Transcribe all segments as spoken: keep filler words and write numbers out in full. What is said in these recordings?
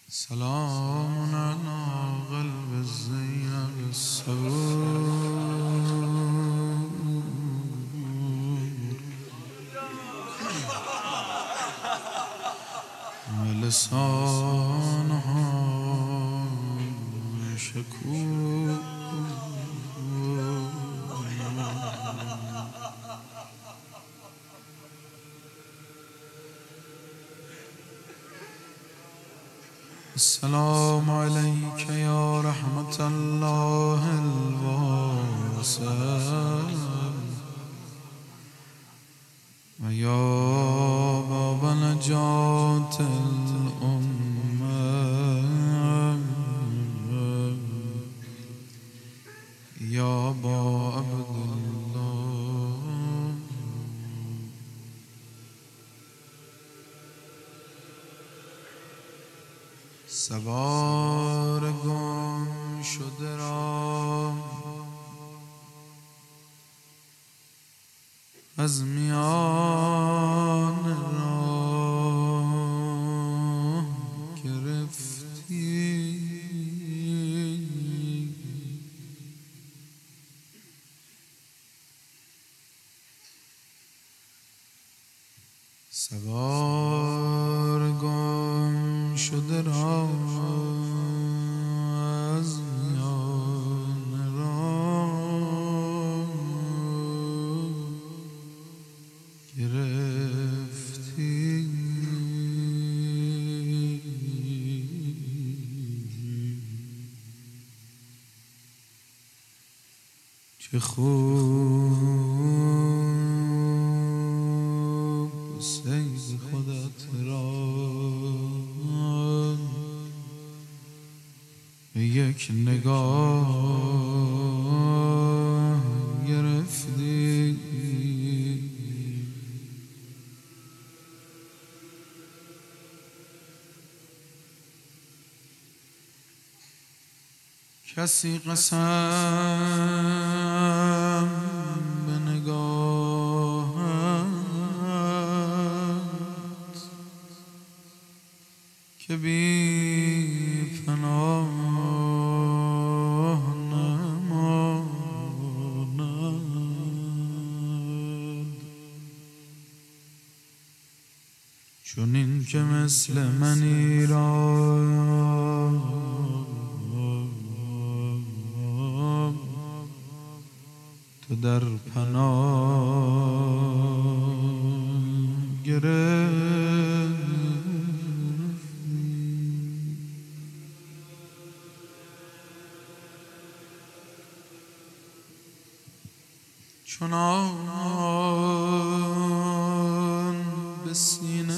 سلام على قلب زینب الصبور ولسانها شکور السلام عليك يا رحمة الله الواسع ويا باب نجاة الأمة يا أبا عبد الله سوار گم شده را از میان راه گرفتی سوار گم شده را از میان راه گرفتی چه خوب سید خودت را یک نگاه گرفتی کسی قسم به نگاهت که بی پناه نماند چون این که مثل منی را تو در پناه گرفتی چنان به سینه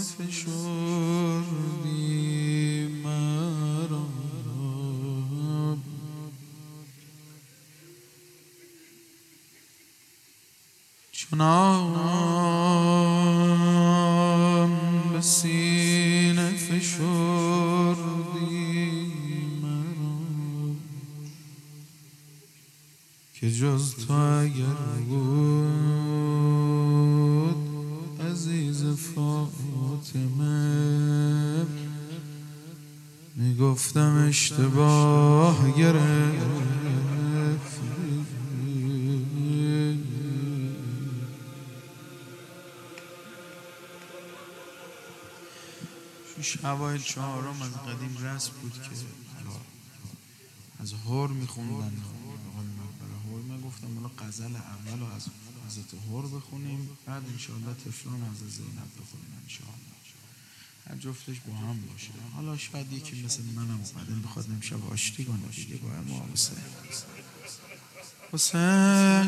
فشردی مرا چنان به سینه فشردی مرا که جز تو اگر بود عزیز فاطمه میگفتم اشتباه گرفت اوایل چهارم از قدیم رسم بود که از هور میخوندن برای هور من گفتم حالا غزل اول رو از حضرت هور بخونیم بعد انشاءالله طفلان از زینب بخونیم انشاءالله هر جفتش با هم باشه حالا شاید یکی مثل منم اومدن بخواد امشب آشتی کنه دیگه با امام حسین حسین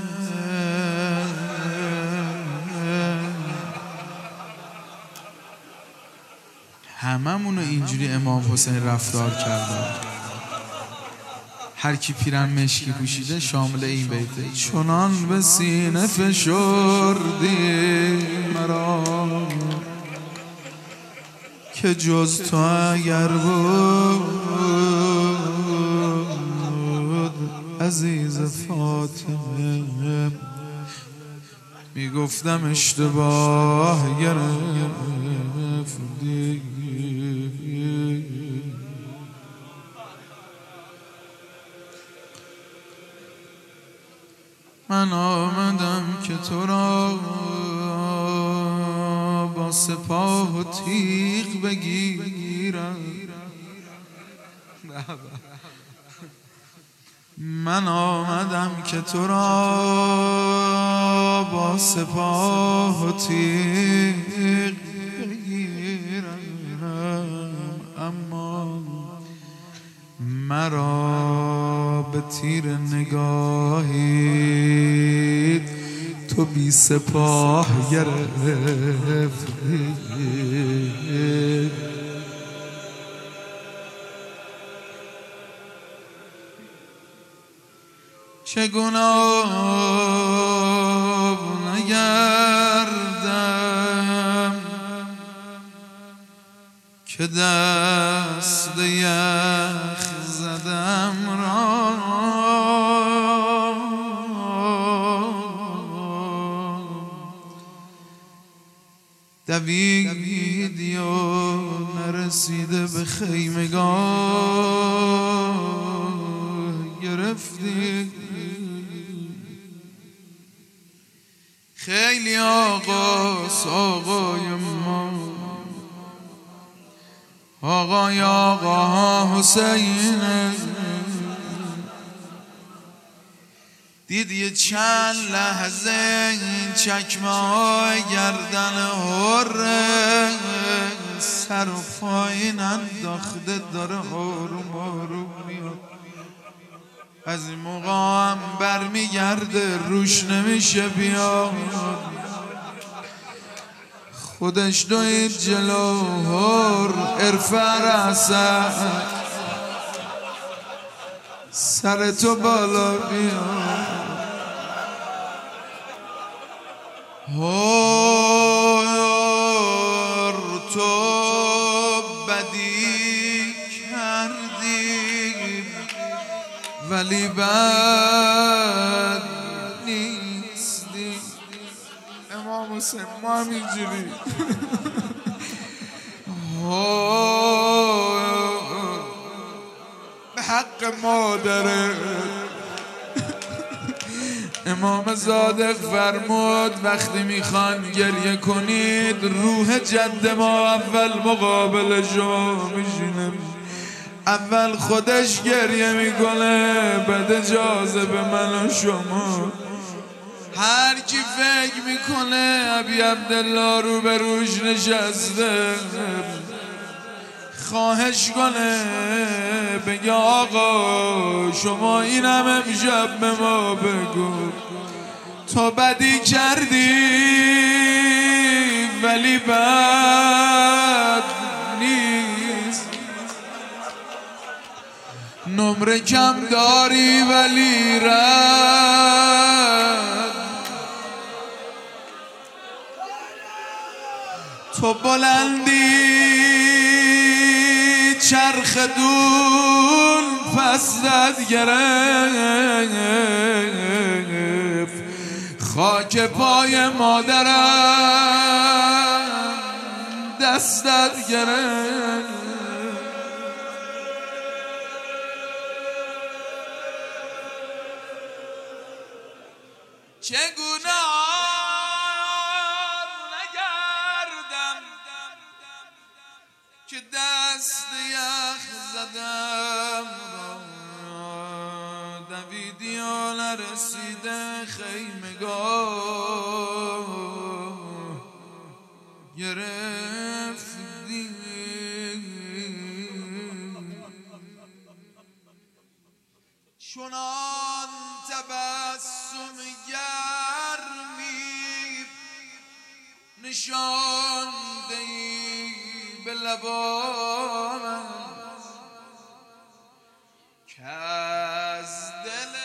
هممونو اینجوری امام حسین رفتار کرده هر کی پیرن مشکی پوشیده شامل این بیته چنان به سینه فشردی مرا که جز تو اگر بود عزیز فاطمه میگفتم اشتباه گرفتی که تو را با سپاه و تیغ بگیرم. من آمدم که تو را با سپاه و تیغ بگیرم، اما مرا به تیر نگاهی تو بی سپاه گرفتی. چه گناه نگردم که دست یخ زدم را دویدی و نرسیده به خیمگاه گرفتی. خیلی آقاست آقای ما، آقای آقا حسینه. دیدی چند لحظه این چکمه های گردن حره سر و پایین انداخته داره آروم آروم میاد. از این موقع هم برمیگرده روش نمیشه بیاد. خودش دوید جلو هر ارفع رأسک سر تو بالا بیاد. هر تو بدی کردی ولی بد نیستی. امام حسین ما همینجوری به حق مادره. امام صادق فرمود وقتی میخوان گریه کنید روح جد ما اول مقابل شما میشینه، اول خودش گریه میکنه بعد اجازه به من و شما. هر کی فکر میکنه ابی عبدالله رو به روش نشسته خواهش کنه بگه آقا شما اینم امشب به ما بگو تو بدی کردی ولی بد نیست، نمره کم داری ولی رد، تو بلندی چرخ دون پسد گرفت، خاک پای مادرم دستت گرفت. چگونه نگردم که دست یخ زدم دویدی و نرسیده خیمگاه گرفتی. چنان تبسم گرمی نشان دهی به لبانم که از دل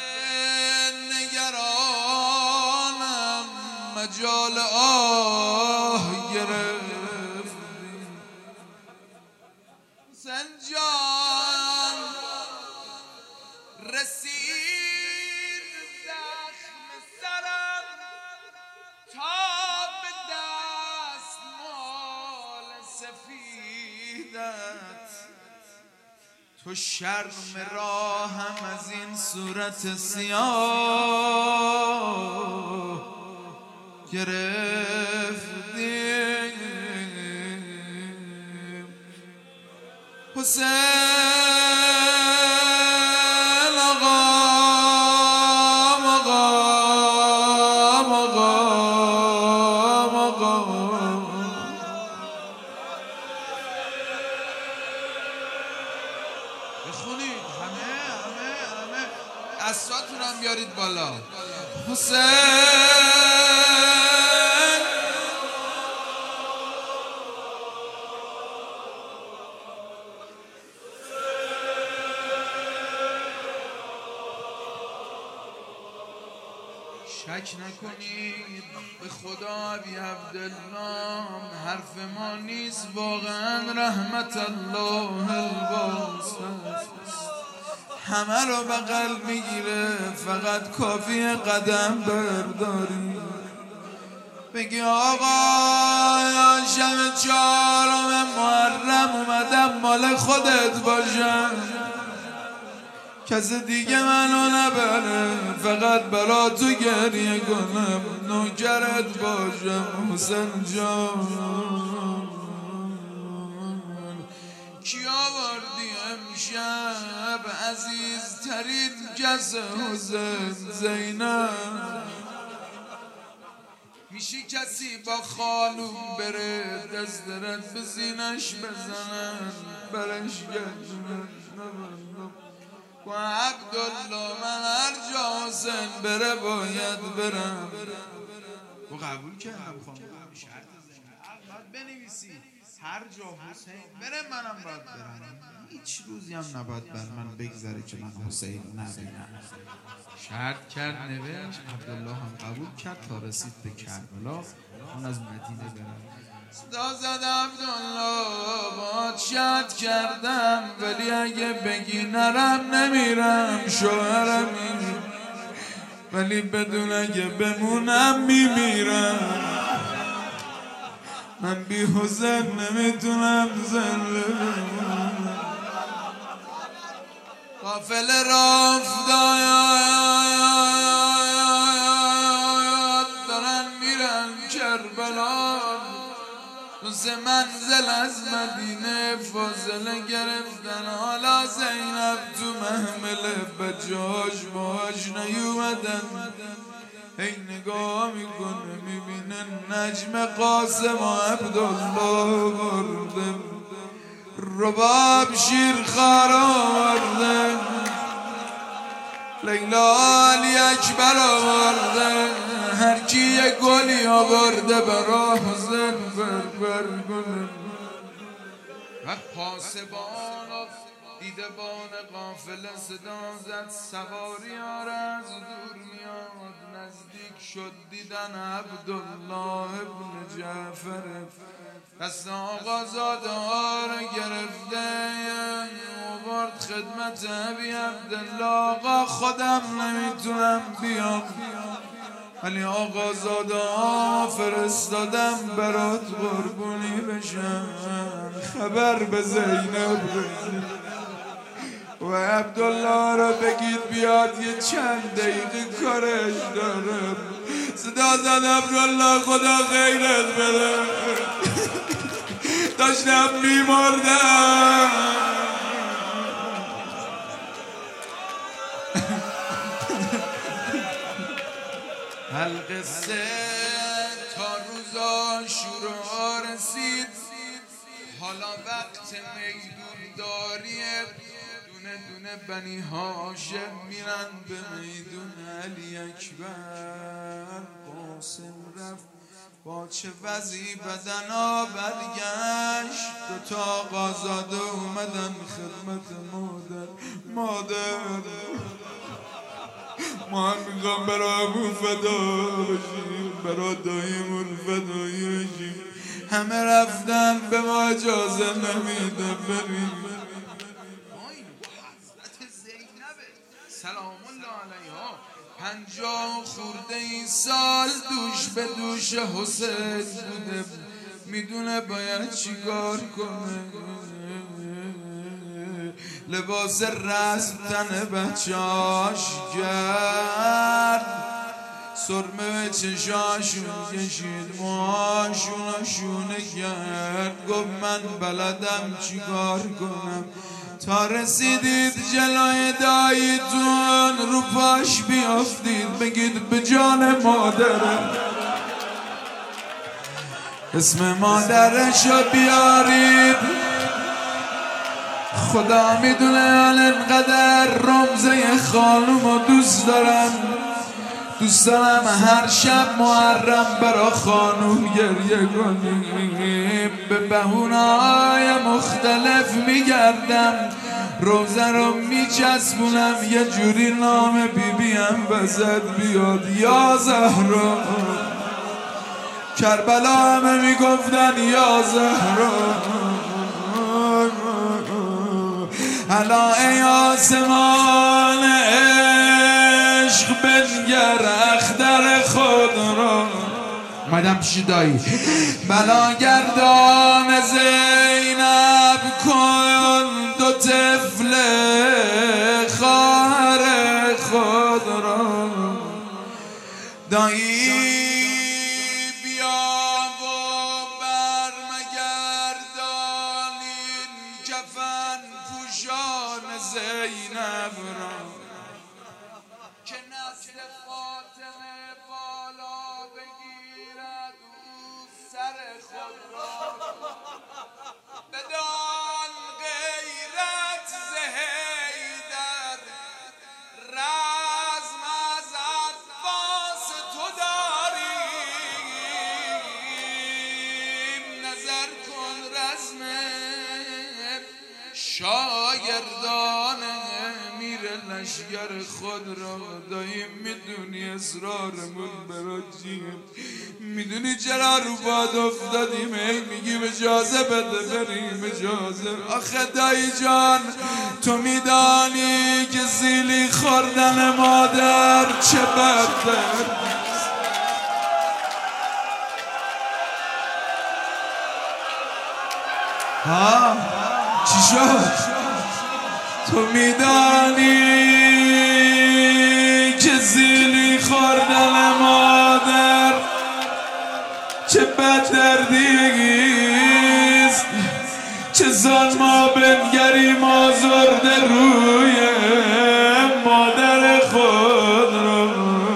نگرانم مجال آه گرفتی. سنجان رسید زخم سرم تا به دست مال سفیدت، تو شرم راهم از این صورت سیاه گرفتیم حسین آقا آقا آقا آقا بخونید همه همه همه اسراتون هم بیارید بالا حسین شک نکنید به خدا بی عبدالله حرف ما نیست واقعا رحمت الله الواسط همه رو بغل میگیره فقط کافی قدم برداری بگی آقا شب چهارم محرم اومدم مال خودت باشم کس دیگه منو نبره فقط برا تو گریه کنم نوکرت باشم حسین جان کی آوردی امشب عزیز ترین کس حسین زینب میشی کسی با خانوم بره دست درد به زینش بزنن برش گردونن و عبدالله من هر جا حسین بره باید برم و قبول کردم خانم شرط زینب باید بنویسی هر جا حسین بره منم باید برم هیچ روزی هم نباید بر من بگذره که من حسین نبینم شرط کرد نوشت عبدالله هم قبول کرد تا رسید به کربلا اون از مدینه برم صدا زد عبدالله باد شرط کردم ولی اگه بگی نرم نمیرم شوهرم میرم ولی بدون اگه بمونم میمیرم من بی حسین نمیتونم زنده بمونم قافله را افتاد دارن میرن کربلا روز منزل از مدینه فاصله گرفتن حالا زینب تو محمله بچه‌هاش باهاش نیومدن هی نگاه میکنه میبینه نجم قاسم و عبدالله برده رباب شیرخوار آورده لیلا علی اکبر آورده هر کی یه گلی آورده برا حسین بر بر گل و پاسبان دیده بان قافله صدا زد سواری آره از دور میاد نزدیک شد دیدن عبدالله ابن جعفر دست آقا زاده ها رو گرفته آورد خدمت ابی عبدالله آقا خودم نمیتونم بیام ولی آقا زاده ها فرستادم برات قربونی بشم خبر به زینب بگید و عبدالله را بگید بیاد یه چند دقیقه کارش دارم صدا زد عبدالله خدا خیرت بده داشتم میمردم القصه تا روز عاشورا رسید حالا وقت میدون داریه دونه دونه بنی هاشم میرن به میدون علی اکبر قاسم رفت با چه وضعی بدنا برگشت دوتا آقازاده اومدن خدمت مادر مادر ما هم میخوام برای ابو فدا بشیم برای دایمون فدایی بشیم همه رفتن به ما اجازه نمیده بریم سلام الله علیها پنجاه خورده این سال دوش به دوش حسین بوده میدونه باید چیکار کنه لباس رسم تن بچه‌هاش کرد سرمه به چشاشون کشید، موهاشون رو شونه کرد، گفت من بلدم چیکار کنم. تا رسیدید جلوی داییتون رو پاش بیافتید، بگید به جان مادرم اسم مادرشو بیارید. خدا میدونه انقدر رمزه خانومو دوست دارم، دوست دارم هر شب محرم برا خانوم گریه کنیم. به بهونه‌های مختلف میگردم، روزه رو میچسبونم، یه جوری نام بیبیم وسط بیاد، یا زهرا. کربلا همه میگفتن یا زهرا. الا ای آسمان عشق بنگر اختر خود را. مدام پیش دایی بلا گردان زینب کن دو طفل خواهر خود را. دایی بیا و برمگردانین کفن پوشان زینب را، که نسل فاطمه بالا بگیرد او سر خود را. بدان غیرت ز حیدر رزم از عباس تو داریم، نظر کن رزم شاگردان امیر لشگر خود را. دایی میدونی اسرارمون برا چیه، میدونی چرا رو باد افتادیم، ای میگیم اجازه بده بریم اجازه. آخه دایی جان تو میدانی که زیلی خوردن مادر چه بدتر. ها چی شد؟ تو میدانی که زیلی خوردن مادر چه بد دردیست، چه ظلما بنگریم آزرده روی مادر خود را.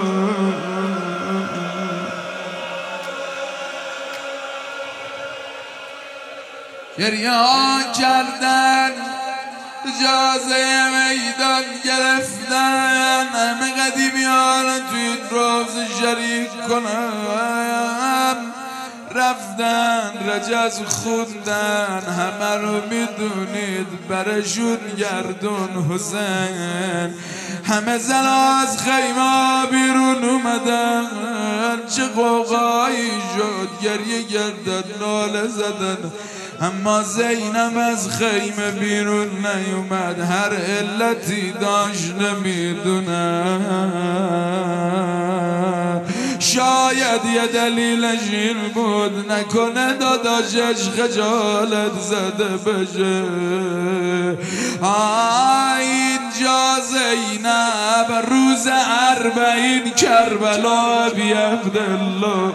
گریه ها کردن، اجازه میدان گرفتن، همه قدیمیان توی این روز شریک کنم رفتن رجز خوندن. همه رو میدونید برشون گردون حسین، همه زن از خیمه بیرون اومدن. چه قوقایی شد، گریه گردن ناله زدن، اما زینب از خیمه بیرون نیومد. هر علتی داشت نمیدونم، شاید یه دلیلش این بود، نکنه داداشش خجالت زده بشه. اینجا زینب روز اربعین کربلا بی عبدالله،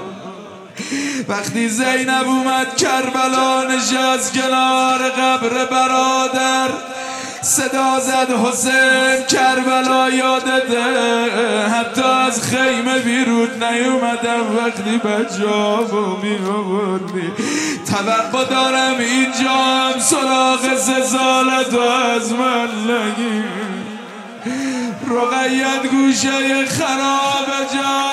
وقتی زینب اومد کربلا نشست کنار قبر برادر، صدا زد حسین کربلا یادته، حتی از خیمه بیرون نیومدم وقتی بچه هامو می آوردی. توقع دارم اینجا هم سراغ سزالتو از من نگی. رقیت گوشه خراب جا